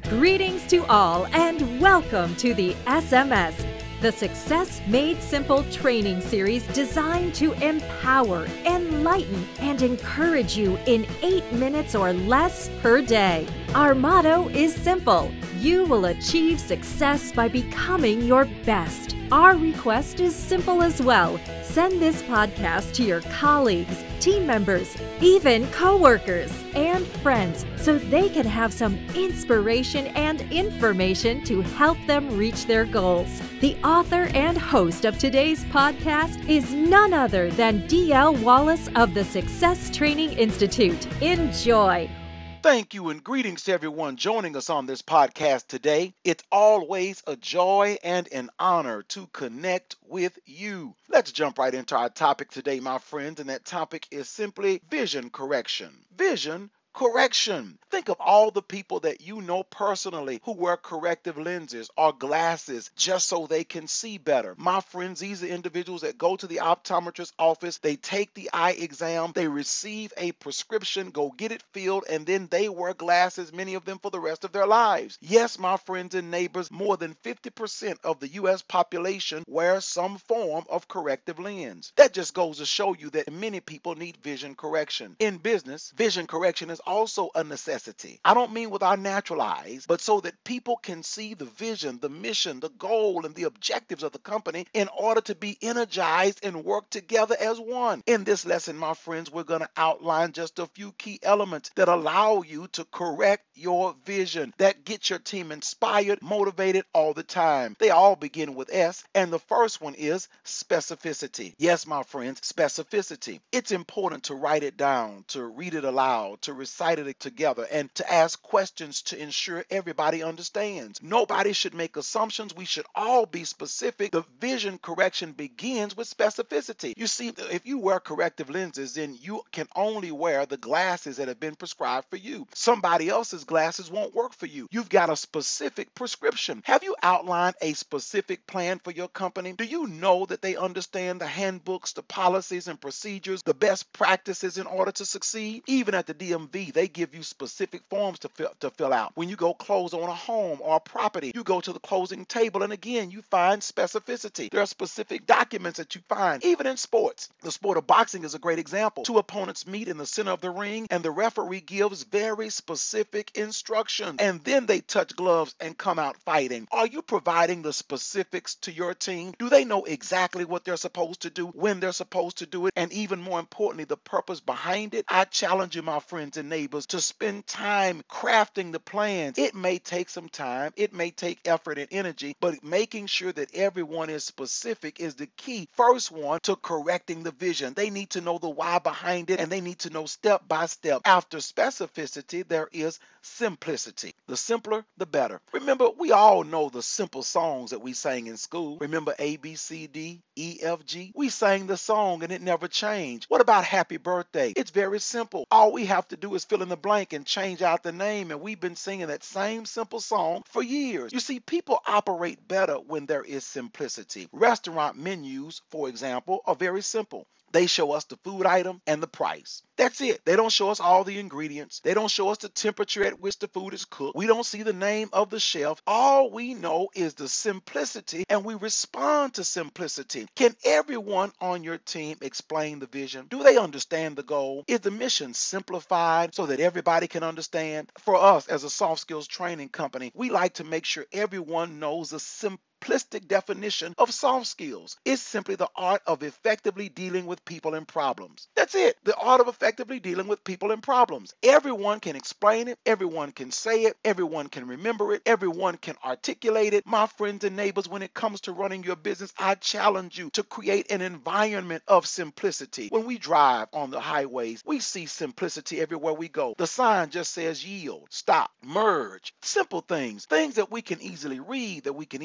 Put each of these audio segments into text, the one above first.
Greetings to all and welcome to the SMS, the Success Made Simple training series designed to empower, enlighten, and encourage you in 8 minutes or less per day. Our motto is simple: you will achieve success by becoming your best. Our request is simple as well. Send this podcast to your colleagues, team members, even coworkers, and friends so they can have some inspiration and information to help them reach their goals. The author and host of today's podcast is none other than D.L. Wallace of the Success Training Institute. Enjoy. Thank you and greetings to everyone joining us on this podcast today. It's always a joy and an honor to connect with you. Let's jump right into our topic today, my friends, and that topic is simply vision correction. Vision correction. Think of all the people that you know personally who wear corrective lenses or glasses just so they can see better. My friends, these are individuals that go to the optometrist's office, they take the eye exam, they receive a prescription, go get it filled, and then they wear glasses, many of them for the rest of their lives. Yes, my friends and neighbors, more than 50% of the U.S. population wear some form of corrective lens. That just goes to show you that many people need vision correction. In business, vision correction is also a necessity. I don't mean with our natural eyes, but so that people can see the vision, the mission, the goal, and the objectives of the company in order to be energized and work together as one. In this lesson, my friends, we're going to outline just a few key elements that allow you to correct your vision, that get your team inspired, motivated all the time. They all begin with S, and the first one is specificity. Yes, my friends, specificity. It's important to write it down, to read it aloud, to recite it together, and to ask questions to ensure everybody understands. Nobody should make assumptions. We should all be specific. The vision correction begins with specificity. You see, if you wear corrective lenses, then you can only wear the glasses that have been prescribed for you. Somebody else's glasses won't work for you. You've got a specific prescription. Have you outlined a specific plan for your company? Do you know that they understand the handbooks, the policies and procedures, the best practices in order to succeed? Even at the DMV, they give you specific forms to fill out. When you go close on a home or a property, you go to the closing table, and again, you find specificity. There are specific documents that you find. Even in sports, the sport of boxing is a great example. Two opponents meet in the center of the ring, and the referee gives very specific instructions, and then they touch gloves and come out fighting. Are you providing the specifics to your team? Do they know exactly what they're supposed to do, when they're supposed to do it, and even more importantly, the purpose behind it? I challenge you, my friends and neighbors, to spend time crafting the plans. It may take some time, it may take effort and energy, but making sure that everyone is specific is the key. First one to correcting the vision. They need to know the why behind it, and they need to know step by step. After specificity, there is simplicity. The simpler, the better. Remember, we all know the simple songs that we sang in school. Remember A, B, C, D, E, F, G? We sang the song and it never changed. What about happy birthday? It's very simple. All we have to do is fill in the blank and change out the name, and we've been singing that same simple song for years. You see, people operate better when there is simplicity. Restaurant menus, for example, are very simple. They show us the food item and the price. That's it. They don't show us all the ingredients. They don't show us the temperature at which the food is cooked. We don't see the name of the chef. All we know is the simplicity, and we respond to simplicity. Can everyone on your team explain the vision? Do they understand the goal? Is the mission simplified so that everybody can understand? For us, as a soft skills training company, we like to make sure everyone knows the simplistic definition of soft skills. It's simply the art of effectively dealing with people and problems. That's it. The art of effectively dealing with people and problems. Everyone can explain it. Everyone can say it. Everyone can remember it. Everyone can articulate it. My friends and neighbors, when it comes to running your business, I challenge you to create an environment of simplicity. When we drive on the highways, we see simplicity everywhere we go. The sign just says yield, stop, merge. Simple things. Things that we can easily read, that we can easily understand.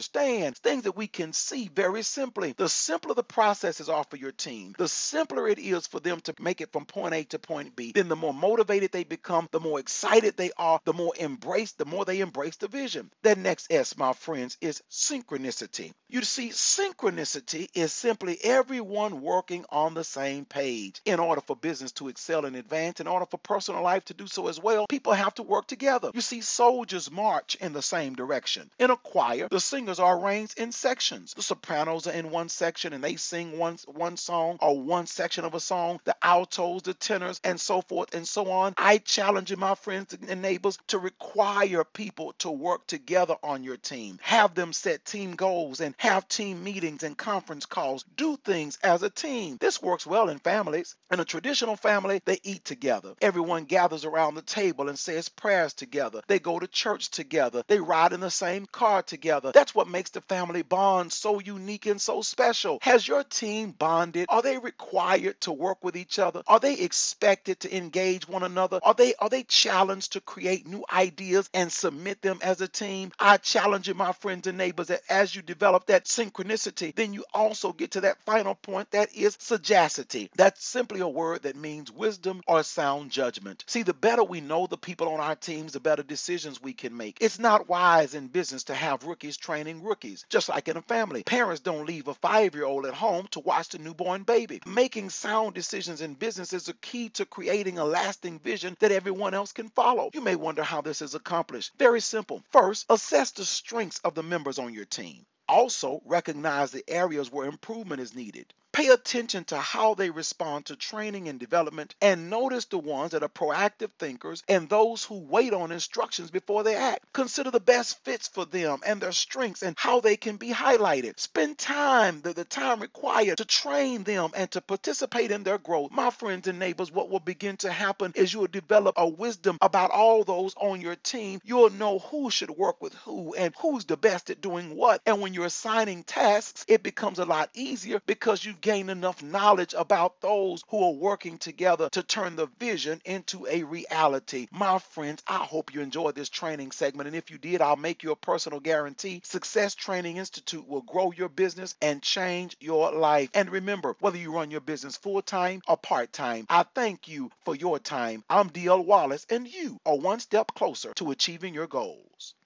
understand, things that we can see very simply. The simpler the processes are for your team, the simpler it is for them to make it from point A to point B, then the more motivated they become, the more excited they are, the more they embrace the vision. That next S, my friends, is synchronicity. You see, synchronicity is simply everyone working on the same page. In order for business to excel and advance, in order for personal life to do so as well, people have to work together. You see, soldiers march in the same direction. In a choir, the singers are arranged in sections. The sopranos are in one section and they sing one song or one section of a song. The altos, the tenors, and so forth and so on. I challenge you, my friends and neighbors, to require people to work together on your team. Have them set team goals and have team meetings and conference calls. Do things as a team. This works well in families. In a traditional family, they eat together. Everyone gathers around the table and says prayers together. They go to church together. They ride in the same car together. That's what makes the family bond so unique and so special. Has your team bonded? Are they required to work with each other? Are they expected to engage one another? Are they challenged to create new ideas and submit them as a team? I challenge you, my friends and neighbors, that as you develop that synchronicity, then you also get to that final point, that is sagacity. That's simply a word that means wisdom or sound judgment. See, the better we know the people on our teams, the better decisions we can make. It's not wise in business to have rookies training rookies. Just like in a family, parents don't leave a 5-year-old at home to watch the newborn baby. Making sound decisions in business is a key to creating a lasting vision that everyone else can follow. You may wonder how this is accomplished. Very simple. First, assess the strengths of the members on your team. Also, recognize the areas where improvement is needed. Pay attention to how they respond to training and development, and notice the ones that are proactive thinkers and those who wait on instructions before they act. Consider the best fits for them and their strengths and how they can be highlighted. Spend time, the time required to train them and to participate in their growth. My friends and neighbors, what will begin to happen is you will develop a wisdom about all those on your team. You'll know who should work with who and who's the best at doing what. And when you're assigning tasks, it becomes a lot easier because you've gained enough knowledge about those who are working together to turn the vision into a reality. My friends, I hope you enjoyed this training segment, and if you did, I'll make you a personal guarantee. Success Training Institute will grow your business and change your life. And remember, whether you run your business full-time or part-time, I thank you for your time. I'm DL Wallace, and you are one step closer to achieving your goals.